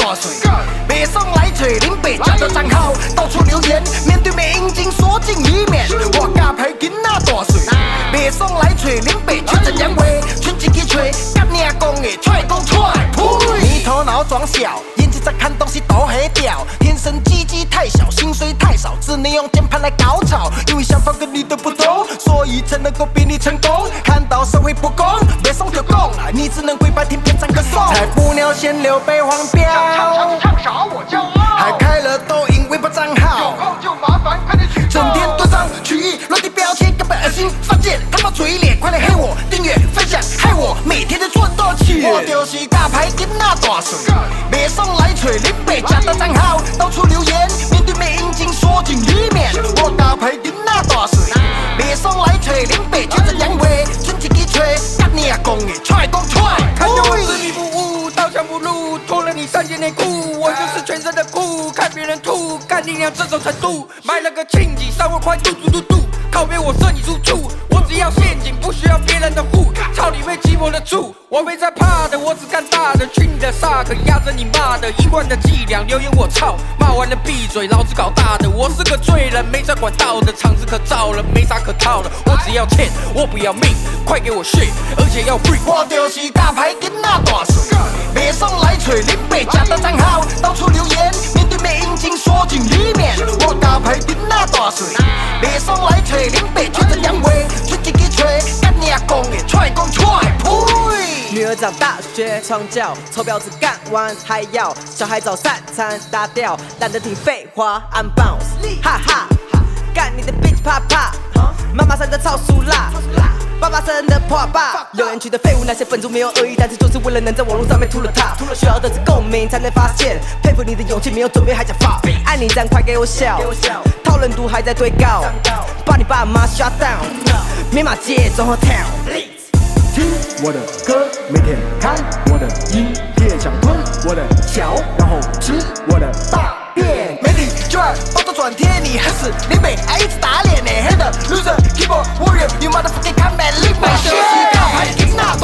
大水，别爽来找林北家的账号，到处留言，面对面引颈缩进里面，我假牌囡仔大水，别爽来找林北缺怎样way，春季去吹，甲你讲的踹讲踹，呸！你头脑装小，眼睛在看东西都黑掉，天生鸡鸡太小，薪水太少，只能用键盘来高潮，因为想法跟你的不同，所以才能够比你成功。看到社会不公，别怂就拱，你只能跪拜听篇唱歌颂，才不鸟先刘备黄标， 唱啥我骄傲， 还开了抖音微博账号， 有空就麻烦快点举报， 整天断章取义，乱贴标签根本恶心，犯贱他妈嘴脸，快来黑我，订阅分享，害我每天都赚到钱。我就是假牌囡仔大水，别爽来找林北家的账号，到处留言，面对面引颈缩进里面，我假牌囡仔大水，别爽来找林北缺怎样way，春季去吹，甲你讲的踹讲踹， 看着我执迷不悟，刀枪不入，脱了你3件内裤，我就是全身的酷，看别人吐，干你娘这种程度，买了个庆忌，稍微快嘟嘟嘟嘟，靠边我射你出处，我只要陷阱，不需要别人的护，操你妹寂寞的处，我没在怕的，我只干大的，去你的 suck， 压着你骂的，一贯的伎俩，留言我操，骂完了闭嘴，老子搞大的，我是个罪人，没在管道的，场子可造了，没啥可套的，我只要钱，我不要命，快给我 shit， 而且要 free， 我就是假牌囡仔大水，别爽来找林北家的账号，到处留言，面对面引颈缩进里面，我假牌囡仔大水，别爽来找林北缺怎样way，春季去吹，甲你讲的踹讲踹，呸！ 女儿上大学床教，臭婊子干完还要小孩早3餐打掉，懒得听废话 ，I'm bounce， 哈哈，干你的 bitch 啪啪，妈妈生的超俗辣，爸爸生的破爸，留言区的废物那些笨猪没有恶意，但是就是为了能在网络上面吐了他，需要的是共鸣才能发现，佩服你的勇气，没有准备还想发，爱你赞快给我笑，讨论度还在堆高，把你爸妈 shut down， 密码街综合 town。 听我的歌，每天看我的影片，想吞我的脚，然后吃我的大便。 媒体就爱报道转贴，你还是林北，还一直打脸呢。黑的 loser keyboard warrior， you motherfucking come back， 林北就是假牌囡仔